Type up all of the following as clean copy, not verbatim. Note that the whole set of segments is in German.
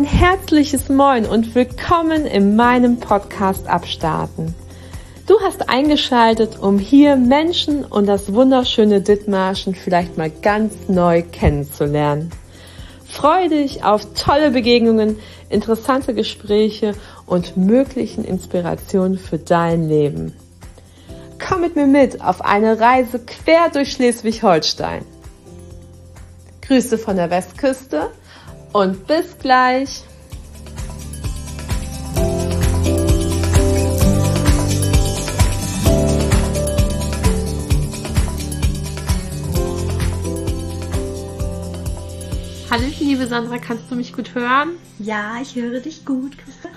herzliches Moin und willkommen in meinem Podcast Abstarten. Du hast eingeschaltet, um hier Menschen und das wunderschöne Dithmarschen vielleicht mal ganz neu kennenzulernen. Freue dich auf tolle Begegnungen, interessante Gespräche und möglichen Inspirationen für dein Leben. Komm mit mir mit auf eine Reise quer durch Schleswig-Holstein. Grüße von der Westküste und bis gleich. Hallo liebe Sandra, kannst du mich gut hören? Ja, ich höre dich gut, Christa.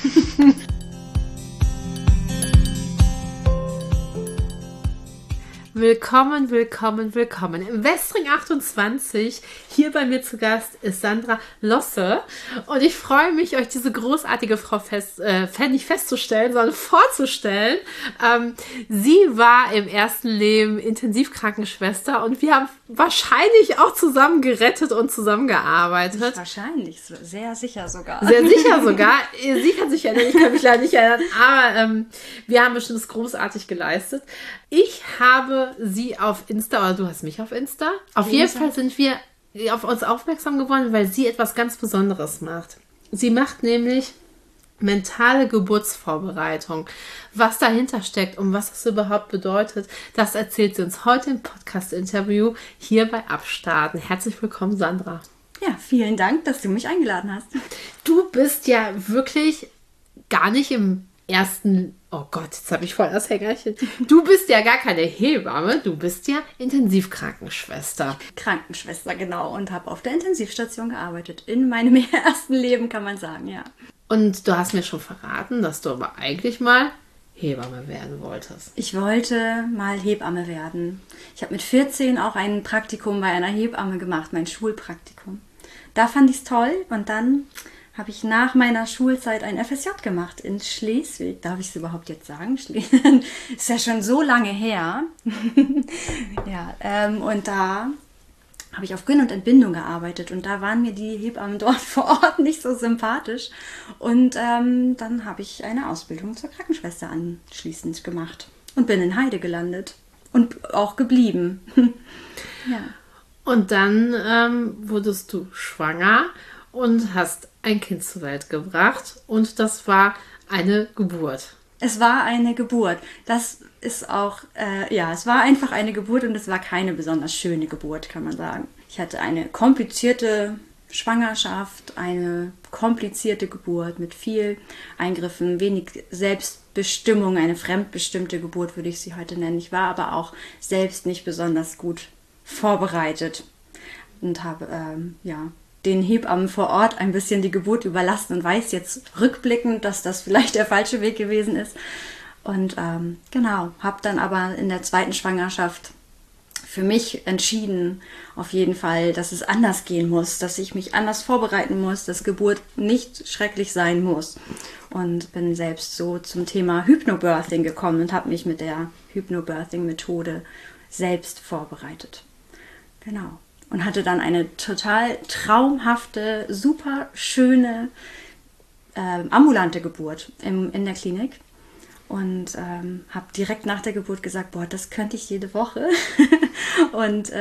Willkommen, willkommen, willkommen. Im Westring 28, hier bei mir zu Gast ist Sandra Losse und ich freue mich, euch diese großartige Frau nicht festzustellen, sondern vorzustellen. Sie war im ersten Leben Intensivkrankenschwester und wir haben wahrscheinlich auch zusammen gerettet und zusammengearbeitet. Wahrscheinlich, sehr sicher sogar. Sehr sicher sogar. Sie kann sich erinnern, ich kann mich leider nicht erinnern, aber wir haben bestimmt großartig geleistet. Ich habe sie auf Insta, oder du hast mich auf Insta. Auf jeden Fall sind wir auf uns aufmerksam geworden, weil sie etwas ganz Besonderes macht. Sie macht nämlich mentale Geburtsvorbereitung. Was dahinter steckt und was das überhaupt bedeutet, das erzählt sie uns heute im Podcast-Interview hier bei Abstarten. Herzlich willkommen, Sandra. Ja, vielen Dank, dass du mich eingeladen hast. Du bist ja wirklich gar nicht im ersten... Oh Gott, jetzt habe ich voll das Hängerchen. Du bist ja gar keine Hebamme, du bist ja Intensivkrankenschwester. Krankenschwester, genau. Und habe auf der Intensivstation gearbeitet. In meinem ersten Leben, kann man sagen, ja. Und du hast mir schon verraten, dass du aber eigentlich mal Hebamme werden wolltest. Ich wollte mal Hebamme werden. Ich habe mit 14 auch ein Praktikum bei einer Hebamme gemacht, mein Schulpraktikum. Da fand ich es toll und dann habe ich nach meiner Schulzeit ein FSJ gemacht in Schleswig. Darf ich es überhaupt jetzt sagen? Ist ja schon so lange her. Ja, und da habe ich auf Gyn und Entbindung gearbeitet und da waren mir die Hebammen dort vor Ort nicht so sympathisch. Und dann habe ich eine Ausbildung zur Krankenschwester anschließend gemacht und bin in Heide gelandet und auch geblieben. Ja. Und dann wurdest du schwanger und hast ein Kind zur Welt gebracht und das war eine Geburt. Es war eine Geburt. Das ist auch, es war einfach eine Geburt und es war keine besonders schöne Geburt, kann man sagen. Ich hatte eine komplizierte Schwangerschaft, eine komplizierte Geburt mit viel Eingriffen, wenig Selbstbestimmung, eine fremdbestimmte Geburt würde ich sie heute nennen. Ich war aber auch selbst nicht besonders gut vorbereitet und habe, den Hebammen vor Ort ein bisschen die Geburt überlassen und weiß jetzt rückblickend, dass das vielleicht der falsche Weg gewesen ist. Und habe dann aber in der zweiten Schwangerschaft für mich entschieden, auf jeden Fall, dass es anders gehen muss, dass ich mich anders vorbereiten muss, dass Geburt nicht schrecklich sein muss. Und bin selbst so zum Thema Hypnobirthing gekommen und habe mich mit der Hypnobirthing-Methode selbst vorbereitet. Genau. Und hatte dann eine total traumhafte, super schöne ambulante Geburt in der Klinik. Und habe direkt nach der Geburt gesagt, boah, das könnte ich jede Woche. Und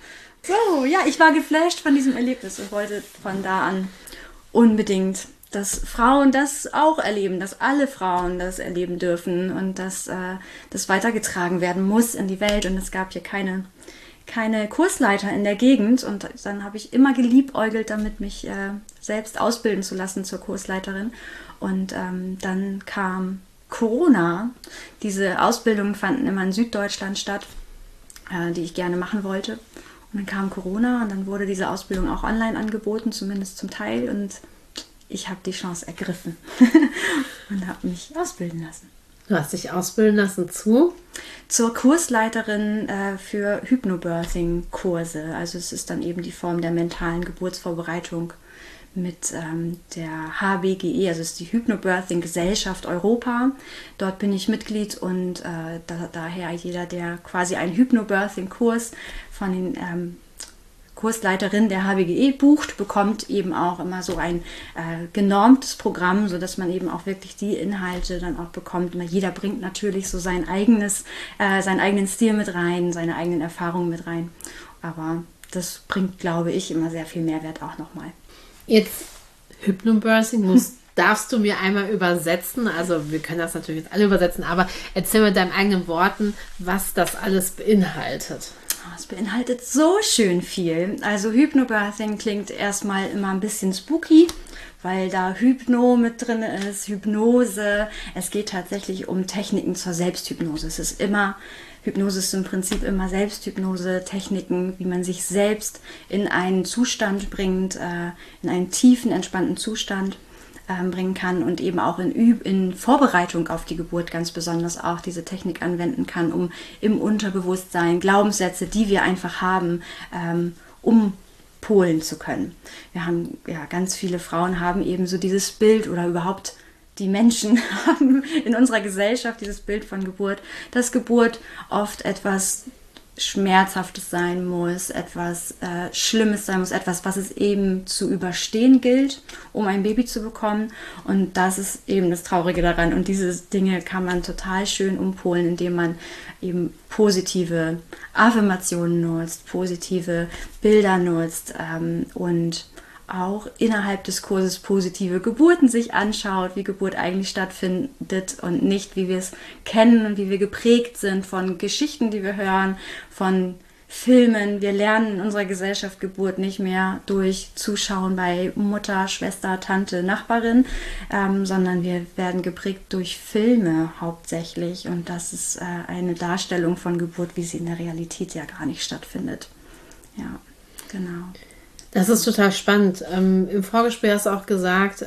ich war geflasht von diesem Erlebnis und wollte von da an unbedingt, dass Frauen das auch erleben, dass alle Frauen das erleben dürfen und dass das weitergetragen werden muss in die Welt. Und es gab hier keine Kursleiter in der Gegend und dann habe ich immer geliebäugelt damit, mich selbst ausbilden zu lassen zur Kursleiterin und dann kam Corona. Diese Ausbildungen fanden immer in Süddeutschland statt, die ich gerne machen wollte und dann kam Corona und dann wurde diese Ausbildung auch online angeboten, zumindest zum Teil und ich habe die Chance ergriffen und habe mich ausbilden lassen. Du hast dich ausbilden lassen zur Kursleiterin für Hypnobirthing-Kurse. Also es ist dann eben die Form der mentalen Geburtsvorbereitung mit der HBGE, also es ist die Hypnobirthing-Gesellschaft Europa. Dort bin ich Mitglied und daher jeder, der quasi einen Hypnobirthing-Kurs von den Kursleiterin der HBGE bucht, bekommt eben auch immer so ein genormtes Programm, sodass man eben auch wirklich die Inhalte dann auch bekommt. Jeder bringt natürlich so seinen eigenen Stil mit rein, seine eigenen Erfahrungen mit rein. Aber das bringt, glaube ich, immer sehr viel Mehrwert auch nochmal. Jetzt Hypnobirthing darfst du mir einmal übersetzen, also wir können das natürlich jetzt alle übersetzen, aber erzähl mit deinen eigenen Worten, was das alles beinhaltet. Es beinhaltet so schön viel. Also Hypnobirthing klingt erstmal immer ein bisschen spooky, weil da Hypno mit drin ist, Hypnose. Es geht tatsächlich um Techniken zur Selbsthypnose. Hypnose ist im Prinzip immer Selbsthypnose, Techniken, wie man sich selbst in einen Zustand bringt, in einen tiefen, entspannten Zustand bringen kann und eben auch in Vorbereitung auf die Geburt ganz besonders auch diese Technik anwenden kann, um im Unterbewusstsein Glaubenssätze, die wir einfach haben, umpolen zu können. Wir haben, ganz viele Frauen haben eben so dieses Bild oder überhaupt die Menschen haben in unserer Gesellschaft dieses Bild von Geburt, dass Geburt oft etwas Schmerzhaftes sein muss, etwas Schlimmes sein muss, etwas, was es eben zu überstehen gilt, um ein Baby zu bekommen. Und das ist eben das Traurige daran. Und diese Dinge kann man total schön umpolen, indem man eben positive Affirmationen nutzt, positive Bilder nutzt und auch innerhalb des Kurses positive Geburten sich anschaut, wie Geburt eigentlich stattfindet und nicht, wie wir es kennen und wie wir geprägt sind von Geschichten, die wir hören, von Filmen. Wir lernen in unserer Gesellschaft Geburt nicht mehr durch Zuschauen bei Mutter, Schwester, Tante, Nachbarin, sondern wir werden geprägt durch Filme hauptsächlich. Und das ist eine Darstellung von Geburt, wie sie in der Realität ja gar nicht stattfindet. Ja, genau. Das ist total spannend. Im Vorgespräch hast du auch gesagt,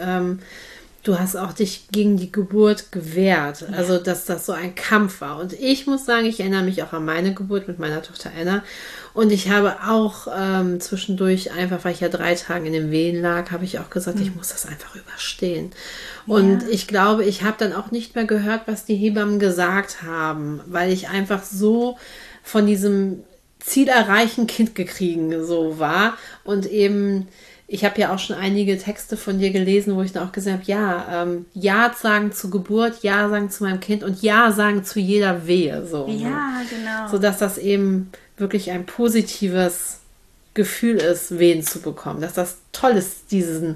du hast auch dich gegen die Geburt gewehrt. Ja. Also, dass das so ein Kampf war. Und ich muss sagen, ich erinnere mich auch an meine Geburt mit meiner Tochter Anna. Und ich habe auch zwischendurch einfach, weil ich ja 3 Tage in den Wehen lag, habe ich auch gesagt, ich muss das einfach überstehen. Und ich glaube, ich habe dann auch nicht mehr gehört, was die Hebammen gesagt haben, weil ich einfach so von diesem Ziel erreichen, Kind gekriegen, so war. Und eben, ich habe ja auch schon einige Texte von dir gelesen, wo ich dann auch gesagt habe, ja sagen zur Geburt, ja sagen zu meinem Kind und ja sagen zu jeder Wehe. So, ja, genau. Sodass das eben wirklich ein positives Gefühl ist, Wehen zu bekommen. Dass das toll ist, diesen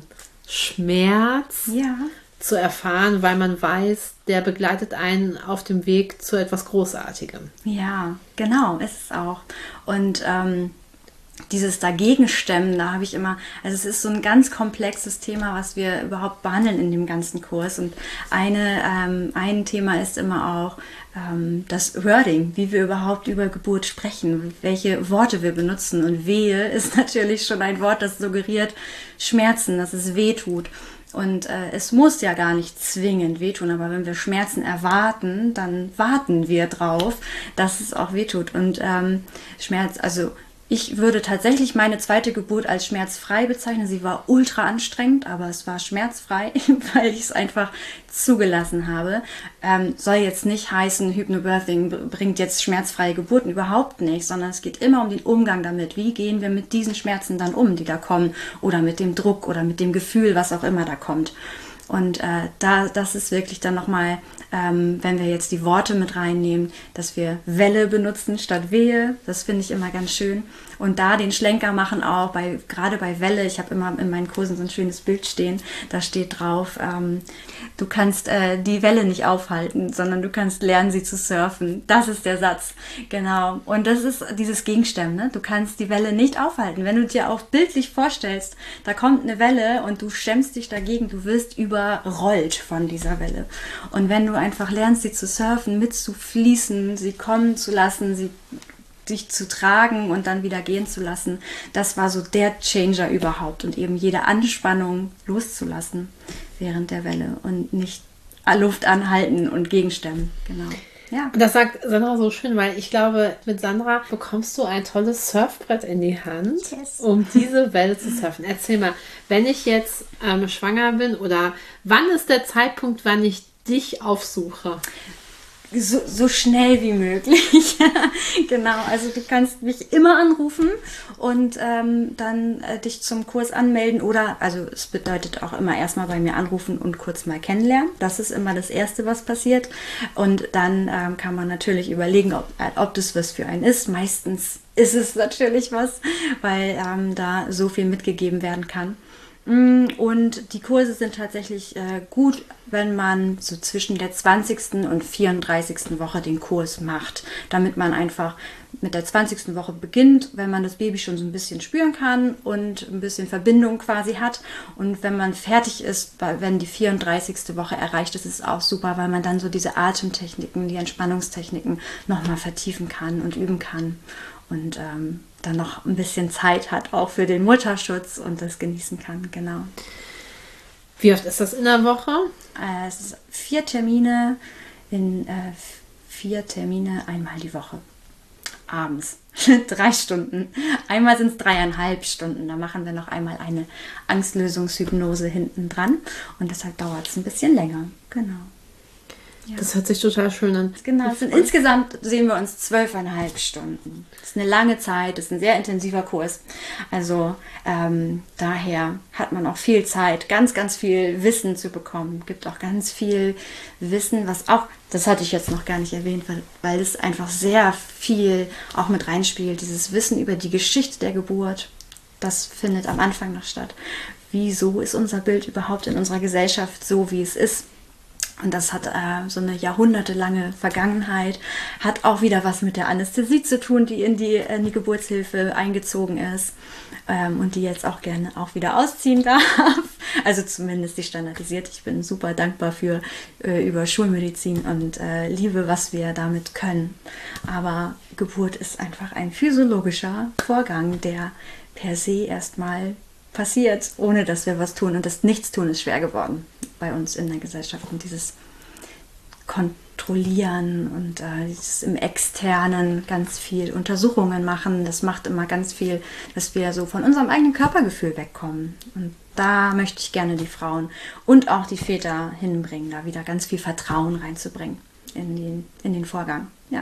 Schmerz zu erfahren, weil man weiß, der begleitet einen auf dem Weg zu etwas Großartigem. Ja, genau, ist es auch. Und dieses Dagegenstemmen, da habe ich immer, also es ist so ein ganz komplexes Thema, was wir überhaupt behandeln in dem ganzen Kurs. Und ein Thema ist immer auch das Wording, wie wir überhaupt über Geburt sprechen, welche Worte wir benutzen. Und Wehe ist natürlich schon ein Wort, das suggeriert Schmerzen, dass es weh tut. Und es muss ja gar nicht zwingend wehtun, aber wenn wir Schmerzen erwarten, dann warten wir drauf, dass es auch wehtut. Und Schmerz, also ich würde tatsächlich meine zweite Geburt als schmerzfrei bezeichnen. Sie war ultra anstrengend, aber es war schmerzfrei, weil ich es einfach zugelassen habe. Soll jetzt nicht heißen, Hypnobirthing bringt jetzt schmerzfreie Geburten, überhaupt nicht, sondern es geht immer um den Umgang damit. Wie gehen wir mit diesen Schmerzen dann um, die da kommen, oder mit dem Druck oder mit dem Gefühl, was auch immer da kommt. Und das ist wirklich dann nochmal, wenn wir jetzt die Worte mit reinnehmen, dass wir Welle benutzen statt Wehe, das finde ich immer ganz schön. Und da den Schlenker machen auch, gerade bei Welle, ich habe immer in meinen Kursen so ein schönes Bild stehen, da steht drauf, du kannst die Welle nicht aufhalten, sondern du kannst lernen, sie zu surfen. Das ist der Satz, genau. Und das ist dieses Gegenstimmen, ne? Du kannst die Welle nicht aufhalten. Wenn du dir auch bildlich vorstellst, da kommt eine Welle und du stemmst dich dagegen, du wirst überrollt von dieser Welle. Und wenn du einfach lernst, sie zu surfen, mitzufließen, sie kommen zu lassen, dich zu tragen und dann wieder gehen zu lassen, das war so der Changer überhaupt. Und eben jede Anspannung loszulassen während der Welle und nicht Luft anhalten und gegenstemmen. Genau. Ja. Das sagt Sandra so schön, weil ich glaube, mit Sandra bekommst du ein tolles Surfbrett in die Hand, um diese Welle zu surfen. Erzähl mal, wenn ich jetzt schwanger bin oder wann ist der Zeitpunkt, wann ich dich aufsuche? So schnell wie möglich. Genau, also du kannst mich immer anrufen und dann dich zum Kurs anmelden oder, also es bedeutet auch immer erstmal bei mir anrufen und kurz mal kennenlernen. Das ist immer das Erste, was passiert. Und dann kann man natürlich überlegen, ob das was für einen ist. Meistens ist es natürlich was, weil da so viel mitgegeben werden kann. Und die Kurse sind tatsächlich gut, wenn man so zwischen der 20. und 34. Woche den Kurs macht, damit man einfach mit der 20. Woche beginnt, wenn man das Baby schon so ein bisschen spüren kann und ein bisschen Verbindung quasi hat. Und wenn man fertig ist, wenn die 34. Woche erreicht ist, ist es auch super, weil man dann so diese Atemtechniken, die Entspannungstechniken nochmal vertiefen kann und üben kann. Und dann noch ein bisschen Zeit hat, auch für den Mutterschutz und das genießen kann, genau. Wie oft ist das in der Woche? Es ist 4 Termine, 4 Termine einmal die Woche. Abends. 3 Stunden. Einmal sind es 3,5 Stunden. Da machen wir noch einmal eine Angstlösungshypnose hinten dran. Und deshalb dauert es ein bisschen länger. Genau. Ja. Das hört sich total schön an. Genau, insgesamt sehen wir uns 12,5 Stunden. Das ist eine lange Zeit, das ist ein sehr intensiver Kurs. Also daher hat man auch viel Zeit, ganz, ganz viel Wissen zu bekommen. Es gibt auch ganz viel Wissen, was auch, das hatte ich jetzt noch gar nicht erwähnt, weil es einfach sehr viel auch mit reinspielt. Dieses Wissen über die Geschichte der Geburt, das findet am Anfang noch statt. Wieso ist unser Bild überhaupt in unserer Gesellschaft so, wie es ist? Und das hat so eine jahrhundertelange Vergangenheit, hat auch wieder was mit der Anästhesie zu tun, die in die Geburtshilfe eingezogen ist und die jetzt auch gerne auch wieder ausziehen darf. Also zumindest die standardisiert. Ich bin super dankbar für über Schulmedizin und liebe, was wir damit können. Aber Geburt ist einfach ein physiologischer Vorgang, der per se erstmal passiert, ohne dass wir was tun. Und das Nichtstun ist schwer geworden bei uns in der Gesellschaft. Und dieses Kontrollieren und dieses im Externen ganz viel Untersuchungen machen, das macht immer ganz viel, dass wir so von unserem eigenen Körpergefühl wegkommen. Und da möchte ich gerne die Frauen und auch die Väter hinbringen, da wieder ganz viel Vertrauen reinzubringen in den Vorgang. Ja.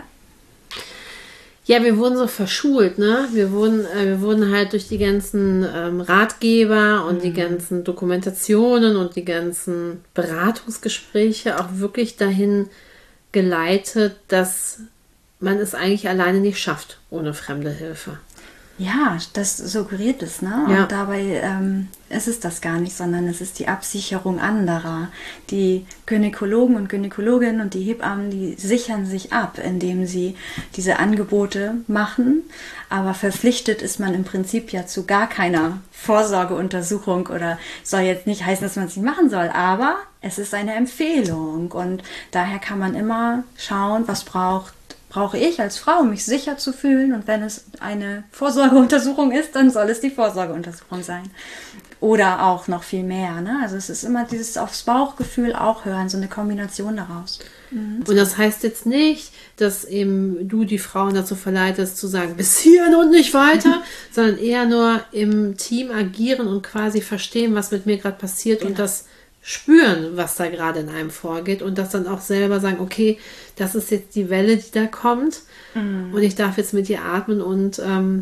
Ja, wir wurden so verschult, ne? Wir wurden halt durch die ganzen Ratgeber und die ganzen Dokumentationen und die ganzen Beratungsgespräche auch wirklich dahin geleitet, dass man es eigentlich alleine nicht schafft, ohne fremde Hilfe. Ja, das suggeriert es, ne? Ja. Und dabei ist es das gar nicht, sondern es ist die Absicherung anderer. Die Gynäkologen und Gynäkologinnen und die Hebammen, die sichern sich ab, indem sie diese Angebote machen. Aber verpflichtet ist man im Prinzip ja zu gar keiner Vorsorgeuntersuchung oder soll jetzt nicht heißen, dass man es nicht machen soll. Aber es ist eine Empfehlung und daher kann man immer schauen, was brauche ich als Frau, um mich sicher zu fühlen. Und wenn es eine Vorsorgeuntersuchung ist, dann soll es die Vorsorgeuntersuchung sein. Oder auch noch viel mehr. Ne? Also es ist immer dieses aufs Bauchgefühl auch hören, so eine Kombination daraus. Mhm. Und das heißt jetzt nicht, dass eben du die Frauen dazu verleitest, zu sagen, bis hierhin und nicht weiter, sondern eher nur im Team agieren und quasi verstehen, was mit mir gerade passiert und das spüren, was da gerade in einem vorgeht und das dann auch selber sagen, okay, das ist jetzt die Welle, die da kommt und ich darf jetzt mit ihr atmen und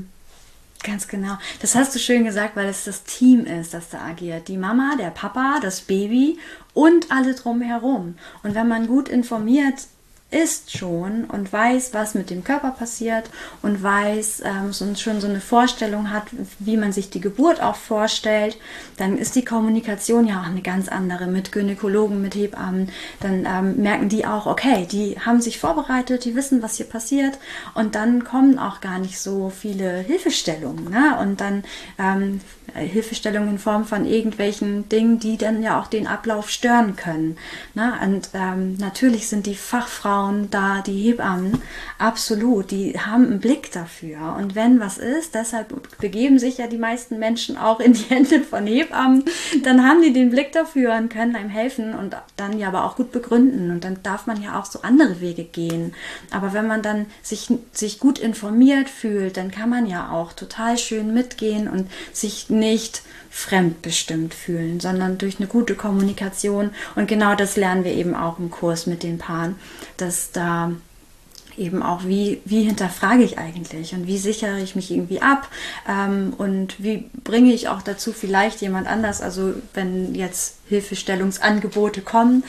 ganz genau. Das hast du schön gesagt, weil es das Team ist, das da agiert. Die Mama, der Papa, das Baby und alle drumherum. Und wenn man gut informiert ist schon und weiß, was mit dem Körper passiert und weiß und schon so eine Vorstellung hat, wie man sich die Geburt auch vorstellt, dann ist die Kommunikation ja auch eine ganz andere mit Gynäkologen, mit Hebammen. Dann merken die auch, okay, die haben sich vorbereitet, die wissen, was hier passiert und dann kommen auch gar nicht so viele Hilfestellungen. Ne? Und dann Hilfestellungen in Form von irgendwelchen Dingen, die dann ja auch den Ablauf stören können. Ne? Und natürlich sind die Fachfrauen da, die Hebammen, absolut, die haben einen Blick dafür. Und wenn was ist, deshalb begeben sich ja die meisten Menschen auch in die Hände von Hebammen, dann haben die den Blick dafür und können einem helfen und dann ja aber auch gut begründen. Und dann darf man ja auch so andere Wege gehen. Aber wenn man dann sich gut informiert fühlt, dann kann man ja auch total schön mitgehen und sich nicht fremdbestimmt fühlen, sondern durch eine gute Kommunikation. Und genau das lernen wir eben auch im Kurs mit den Paaren, dass dass da eben auch, wie hinterfrage ich eigentlich und wie sichere ich mich irgendwie ab und wie bringe ich auch dazu vielleicht jemand anders, also wenn jetzt Hilfestellungsangebote kommen,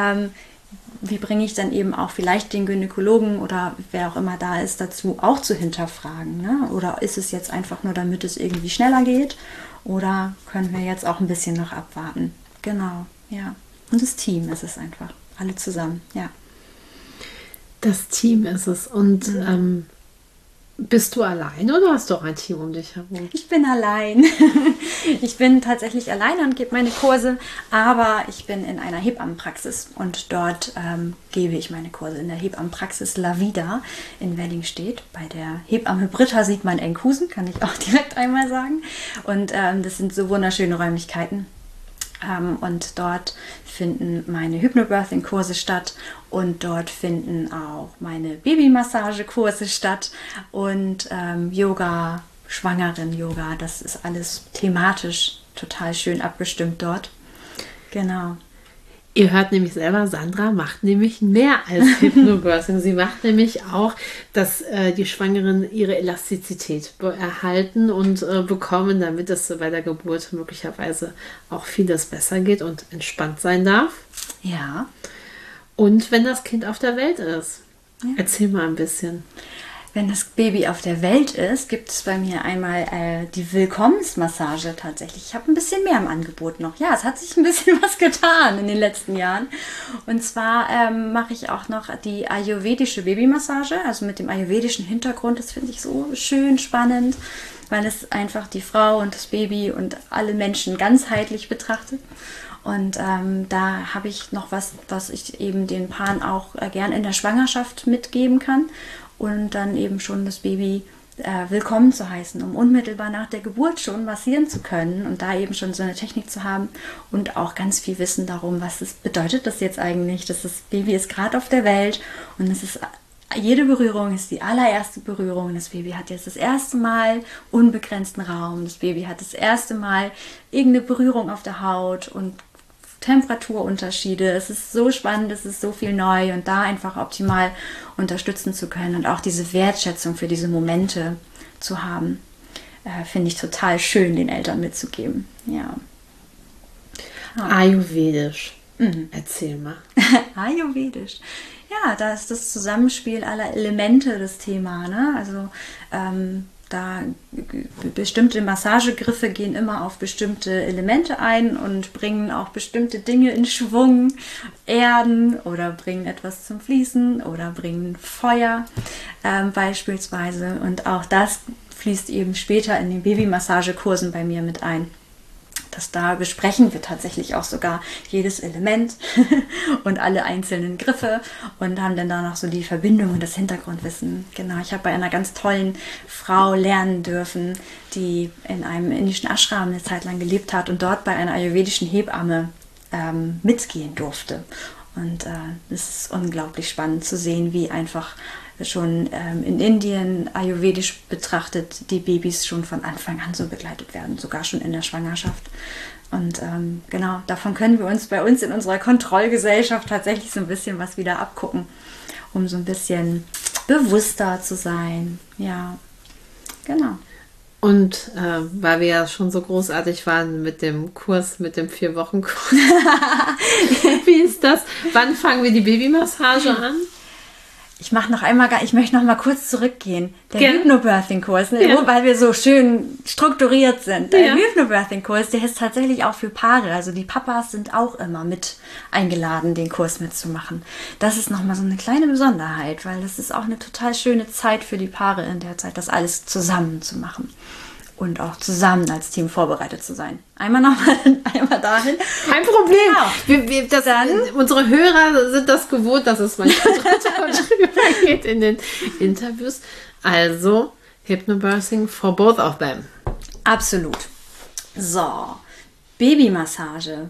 wie bringe ich dann eben auch vielleicht den Gynäkologen oder wer auch immer da ist, dazu auch zu hinterfragen, ne? Oder ist es jetzt einfach nur, damit es irgendwie schneller geht, oder können wir jetzt auch ein bisschen noch abwarten? Genau, ja. Und das Team ist es einfach, alle zusammen, ja. Das Team ist es. Und bist du allein oder hast du auch ein Team um dich herum? Ich bin allein. Ich bin tatsächlich alleine und gebe meine Kurse, aber ich bin in einer Hebammenpraxis und dort gebe ich meine Kurse in der Hebammenpraxis La Vida in Weddingstedt. Bei der Hebamme Britta sieht man Enkhuizen, kann ich auch direkt einmal sagen. Und das sind so wunderschöne Räumlichkeiten. Und dort finden meine Hypnobirthing-Kurse statt und dort finden auch meine Babymassage-Kurse statt und Yoga, Schwangeren-Yoga, das ist alles thematisch total schön abgestimmt dort. Genau. Ihr hört nämlich selber, Sandra macht nämlich mehr als Hypnobirthing. Sie macht nämlich auch, dass die Schwangeren ihre Elastizität erhalten und bekommen, damit es bei der Geburt möglicherweise auch vieles besser geht und entspannt sein darf. Ja. Und wenn das Kind auf der Welt ist. Ja. Erzähl mal ein bisschen. Wenn das Baby auf der Welt ist, gibt es bei mir einmal die Willkommensmassage tatsächlich. Ich habe ein bisschen mehr im Angebot noch. Ja, es hat sich ein bisschen was getan in den letzten Jahren. Und zwar mache ich auch noch die ayurvedische Babymassage, also mit dem ayurvedischen Hintergrund. Das finde ich so schön spannend, weil es einfach die Frau und das Baby und alle Menschen ganzheitlich betrachtet. Und da habe ich noch was ich eben den Paaren auch gern in der Schwangerschaft mitgeben kann. Und dann eben schon das Baby willkommen zu heißen, um unmittelbar nach der Geburt schon massieren zu können und da eben schon so eine Technik zu haben und auch ganz viel Wissen darum, was es bedeutet das jetzt eigentlich, dass das Baby ist gerade auf der Welt und es ist, jede Berührung ist die allererste Berührung. Das Baby hat jetzt das erste Mal unbegrenzten Raum, das Baby hat das erste Mal irgendeine Berührung auf der Haut und Temperaturunterschiede. Es ist so spannend, es ist so viel neu und da einfach optimal unterstützen zu können und auch diese Wertschätzung für diese Momente zu haben, finde ich total schön, den Eltern mitzugeben. Ja. Ayurvedisch. Erzähl mal. Ayurvedisch. Ja, da ist das Zusammenspiel aller Elemente das Thema, ne? Also da bestimmte Massagegriffe gehen immer auf bestimmte Elemente ein und bringen auch bestimmte Dinge in Schwung, erden oder bringen etwas zum Fließen oder bringen Feuer beispielsweise. Und auch das fließt eben später in den Babymassagekursen bei mir mit ein. Da besprechen wir tatsächlich auch sogar jedes Element und alle einzelnen Griffe und haben dann da noch so die Verbindung und das Hintergrundwissen. Genau, ich habe bei einer ganz tollen Frau lernen dürfen, die in einem indischen Ashram eine Zeit lang gelebt hat und dort bei einer ayurvedischen Hebamme mitgehen durfte. Und es ist unglaublich spannend zu sehen, wie einfach schon in Indien ayurvedisch betrachtet die Babys schon von Anfang an so begleitet werden, sogar schon in der Schwangerschaft. Und genau, davon können wir uns bei uns in unserer Kontrollgesellschaft tatsächlich so ein bisschen was wieder abgucken, um so ein bisschen bewusster zu sein. Ja, genau. Und weil wir ja schon so großartig waren mit dem Kurs, mit dem 4-Wochen-Kurs, wie ist das? Wann fangen wir die Babymassage an? Ich möchte noch mal kurz zurückgehen. Der Hypnobirthing-Kurs, weil wir so schön strukturiert sind. Der Hypnobirthing-Kurs, der ist tatsächlich auch für Paare. Also die Papas sind auch immer mit eingeladen, den Kurs mitzumachen. Das ist noch mal so eine kleine Besonderheit, weil das ist auch eine total schöne Zeit für die Paare in der Zeit, das alles zusammen zu machen. Und auch zusammen als Team vorbereitet zu sein. Einmal dahin. Kein Problem. Genau. Unsere Hörer sind das gewohnt, dass es manchmal drüber geht in den Interviews. Also, Hypnobirthing for both of them. Absolut. So, Babymassage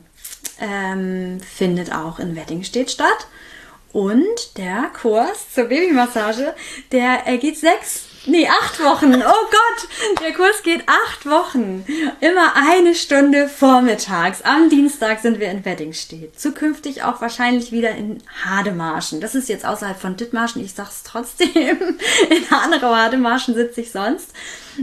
findet auch in Weddingstedt statt. Und der Kurs zur Babymassage, der geht 6 Nee, 8 Wochen. Oh Gott, der Kurs geht 8 Wochen. Immer 1 Stunde vormittags. Am Dienstag sind wir in Weddingstedt. Zukünftig auch wahrscheinlich wieder in Hademarschen. Das ist jetzt außerhalb von Dithmarschen. Ich sag's trotzdem. In Hanau Hademarschen sitze ich sonst.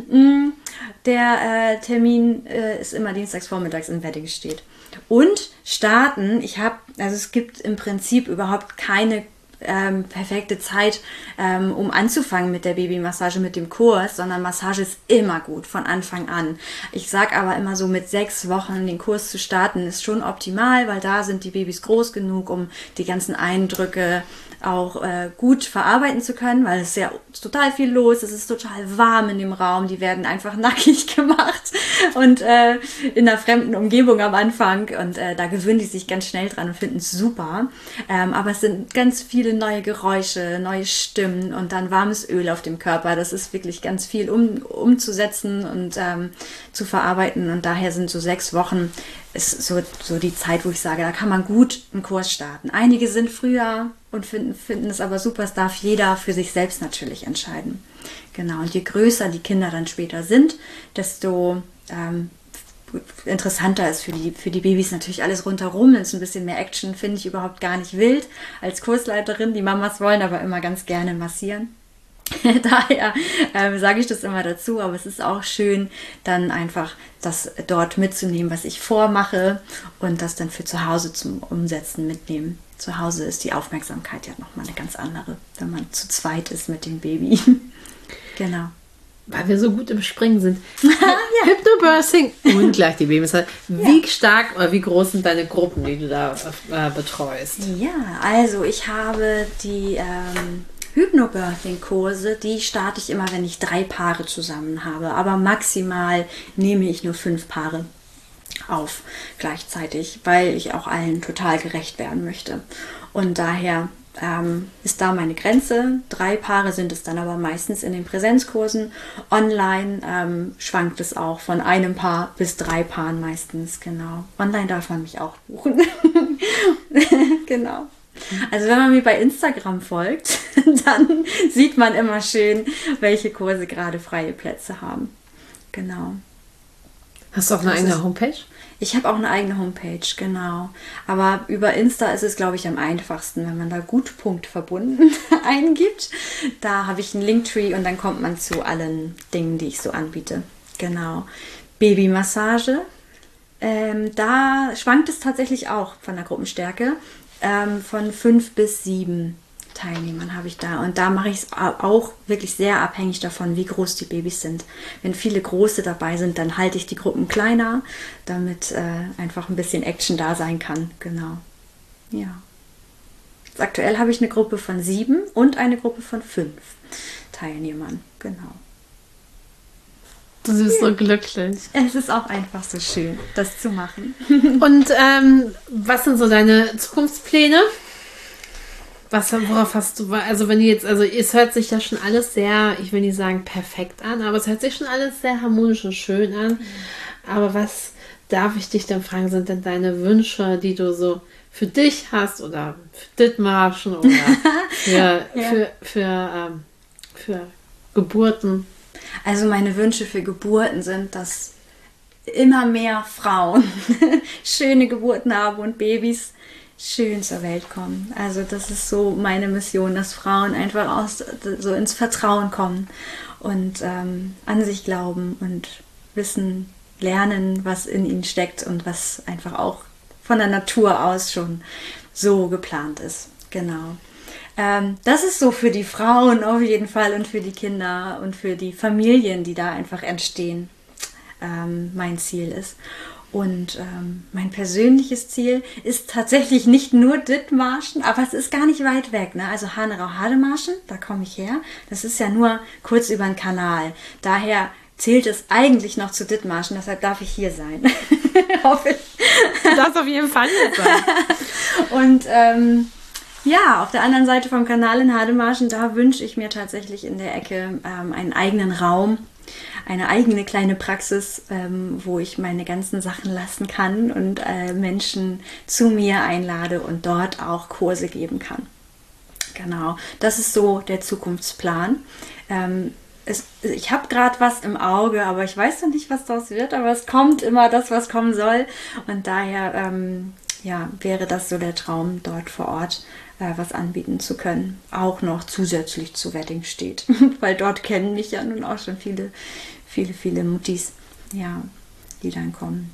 Der Termin ist immer dienstags vormittags in Weddingstedt. Und starten, es gibt im Prinzip überhaupt keine perfekte Zeit, um anzufangen mit der Babymassage, mit dem Kurs, sondern Massage ist immer gut von Anfang an. Ich sage aber immer so, mit 6 Wochen den Kurs zu starten ist schon optimal, weil da sind die Babys groß genug, um die ganzen Eindrücke auch gut verarbeiten zu können, weil es ist ja total viel los, es ist total warm in dem Raum, die werden einfach nackig gemacht und in einer fremden Umgebung am Anfang und da gewöhnen die sich ganz schnell dran und finden es super, aber es sind ganz viele neue Geräusche, neue Stimmen und dann warmes Öl auf dem Körper, das ist wirklich ganz viel umzusetzen und zu verarbeiten und daher sind so 6 Wochen ist so die Zeit, wo ich sage, da kann man gut einen Kurs starten. Einige sind früher und finden es aber super. Es darf jeder für sich selbst natürlich entscheiden. Genau. Und je größer die Kinder dann später sind, desto interessanter ist für die Babys natürlich alles rundherum. Es ist ein bisschen mehr Action, finde ich überhaupt gar nicht wild. Als Kursleiterin, die Mamas wollen aber immer ganz gerne massieren. Daher sage ich das immer dazu, aber es ist auch schön, dann einfach das dort mitzunehmen, was ich vormache und das dann für zu Hause zum Umsetzen mitnehmen. Zu Hause ist die Aufmerksamkeit ja nochmal eine ganz andere, wenn man zu zweit ist mit dem Baby. Genau. Weil wir so gut im Springen sind. Ja. Hypnobirthing und gleich die Babys. Wie stark oder wie groß sind deine Gruppen, die du da betreust? Ja, also ich habe die Hypnobirthing-Kurse, die starte ich immer, wenn ich 3 Paare zusammen habe. Aber maximal nehme ich nur 5 Paare auf gleichzeitig, weil ich auch allen total gerecht werden möchte. Und daher ist da meine Grenze. 3 Paare sind es dann aber meistens in den Präsenzkursen. Online schwankt es auch von einem Paar bis 3 Paaren meistens. Genau. Online darf man mich auch buchen. Genau. Also wenn man mir bei Instagram folgt, dann sieht man immer schön, welche Kurse gerade freie Plätze haben. Genau. Hast du auch eine eigene Homepage? Ich habe auch eine eigene Homepage, genau. Aber über Insta ist es, glaube ich, am einfachsten, wenn man da gut verbunden eingibt. Da habe ich einen Linktree und dann kommt man zu allen Dingen, die ich so anbiete. Genau. Babymassage. Da schwankt es tatsächlich auch von der Gruppenstärke. Von 5 bis 7 Teilnehmern habe ich da. Und da mache ich es auch wirklich sehr abhängig davon, wie groß die Babys sind. Wenn viele große dabei sind, dann halte ich die Gruppen kleiner, damit einfach ein bisschen Action da sein kann. Genau. Ja. Jetzt aktuell habe ich eine Gruppe von 7 und eine Gruppe von 5 Teilnehmern. Genau. Du bist so glücklich. Es ist auch einfach so schön, das zu machen. Und was sind so deine Zukunftspläne? Worauf hast du, also wenn du jetzt, also es hört sich ja schon alles sehr, ich will nicht sagen perfekt an, aber es hört sich schon alles sehr harmonisch und schön an. Aber was darf ich dich dann fragen, sind denn deine Wünsche, die du so für dich hast oder für Dithmarschen oder für Geburten? Also meine Wünsche für Geburten sind, dass immer mehr Frauen schöne Geburten haben und Babys schön zur Welt kommen. Also das ist so meine Mission, dass Frauen einfach so ins Vertrauen kommen und an sich glauben und wissen, lernen, was in ihnen steckt und was einfach auch von der Natur aus schon so geplant ist. Genau. Das ist so für die Frauen auf jeden Fall und für die Kinder und für die Familien, die da einfach entstehen, mein Ziel ist. Und mein persönliches Ziel ist tatsächlich nicht nur Dithmarschen, aber es ist gar nicht weit weg. Ne? Also Hanau-Hademarschen, da komme ich her. Das ist ja nur kurz über den Kanal. Daher zählt es eigentlich noch zu Dithmarschen, deshalb darf ich hier sein. Hoffe ich. Du darfst auf jeden Fall hier sein. Und ja, auf der anderen Seite vom Kanal in Hademarschen, da wünsche ich mir tatsächlich in der Ecke einen eigenen Raum, eine eigene kleine Praxis, wo ich meine ganzen Sachen lassen kann und Menschen zu mir einlade und dort auch Kurse geben kann. Genau, das ist so der Zukunftsplan. ich habe gerade was im Auge, aber ich weiß noch nicht, was daraus wird, aber es kommt immer das, was kommen soll. Und daher wäre das so der Traum, dort vor Ort was anbieten zu können. Auch noch zusätzlich zu Wedding steht. Weil dort kennen mich ja nun auch schon viele Muttis, ja, die dann kommen.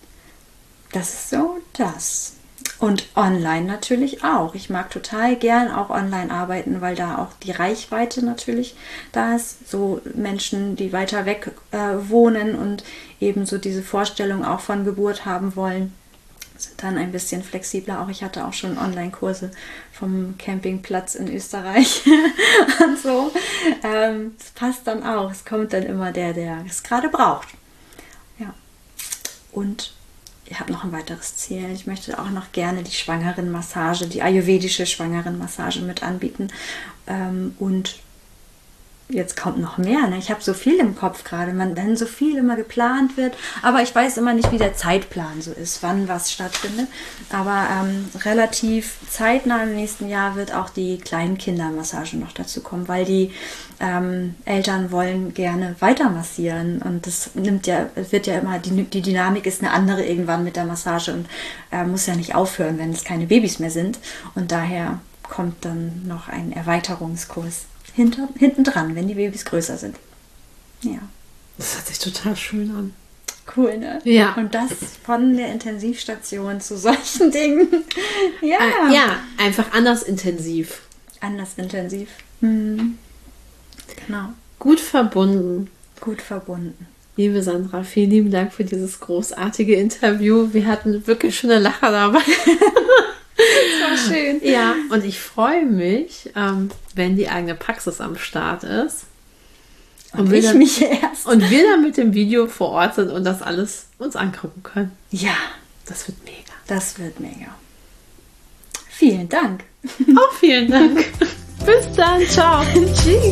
Das ist so das. Und online natürlich auch. Ich mag total gern auch online arbeiten, weil da auch die Reichweite natürlich da ist. So Menschen, die weiter weg wohnen und eben so diese Vorstellung auch von Geburt haben wollen, sind dann ein bisschen flexibler. Auch ich hatte auch schon Online-Kurse vom Campingplatz in Österreich und so. Es passt dann auch. Es kommt dann immer der es gerade braucht. Ja. Und ich habe noch ein weiteres Ziel. Ich möchte auch noch gerne die Schwangerenmassage, die ayurvedische Schwangerenmassage mit anbieten. Und jetzt kommt noch mehr. Ne? Ich habe so viel im Kopf gerade, wenn so viel immer geplant wird. Aber ich weiß immer nicht, wie der Zeitplan so ist, wann was stattfindet. Aber relativ zeitnah im nächsten Jahr wird auch die Kleinkindermassage noch dazu kommen, weil die Eltern wollen gerne weiter massieren. Und das wird ja immer, die Dynamik ist eine andere irgendwann mit der Massage und muss ja nicht aufhören, wenn es keine Babys mehr sind. Und daher kommt dann noch ein Erweiterungskurs hinten dran, wenn die Babys größer sind. Ja. Das hört sich total schön an. Cool, ne? Ja. Und das von der Intensivstation zu solchen Dingen. Ja. Ja, einfach anders intensiv. Anders intensiv. Mhm. Genau. Gut verbunden. Gut verbunden. Liebe Sandra, vielen lieben Dank für dieses großartige Interview. Wir hatten wirklich schöne Lacher dabei. Das war schön. Ja, und ich freue mich, wenn die eigene Praxis am Start ist. Und wir dann mit dem Video vor Ort sind und das alles uns angucken können. Ja. Das wird mega. Das wird mega. Vielen Dank. Auch vielen Dank. Bis dann. Ciao. Tschüss.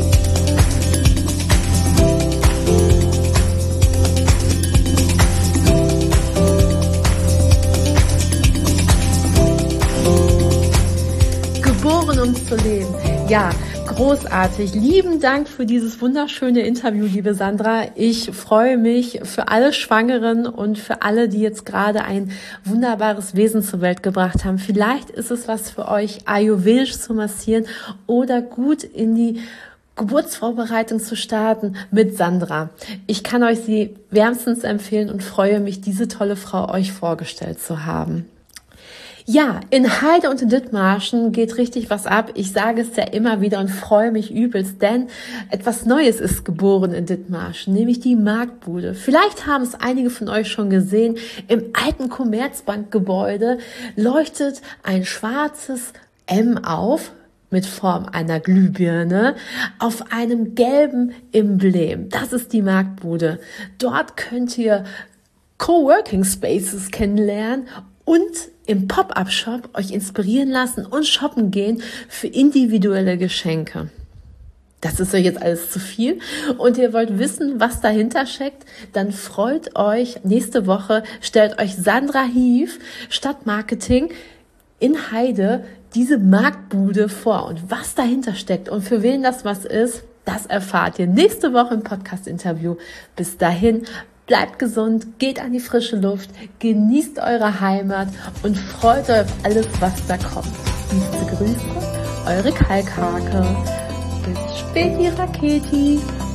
Geboren, um zu leben. Ja, großartig. Lieben Dank für dieses wunderschöne Interview, liebe Sandra. Ich freue mich für alle Schwangeren und für alle, die jetzt gerade ein wunderbares Wesen zur Welt gebracht haben. Vielleicht ist es was für euch, ayurvedisch zu massieren oder gut in die Geburtsvorbereitung zu starten mit Sandra. Ich kann euch sie wärmstens empfehlen und freue mich, diese tolle Frau euch vorgestellt zu haben. Ja, in Heide und in Dithmarschen geht richtig was ab. Ich sage es ja immer wieder und freue mich übelst, denn etwas Neues ist geboren in Dithmarschen, nämlich die Marktbude. Vielleicht haben es einige von euch schon gesehen. Im alten Commerzbankgebäude leuchtet ein schwarzes M auf, mit Form einer Glühbirne, auf einem gelben Emblem. Das ist die Marktbude. Dort könnt ihr Coworking Spaces kennenlernen und im Pop-Up-Shop euch inspirieren lassen und shoppen gehen für individuelle Geschenke. Das ist euch jetzt alles zu viel und ihr wollt wissen, was dahinter steckt, dann freut euch. Nächste Woche stellt euch Sandra Hief, Stadtmarketing in Heide, diese Marktbude vor und was dahinter steckt und für wen das was ist, das erfahrt ihr nächste Woche im Podcast-Interview. Bis dahin, bleibt gesund, geht an die frische Luft, genießt eure Heimat und freut euch auf alles, was da kommt. Liebste Grüße, eure Kalkhake. Bis späti, Raketi.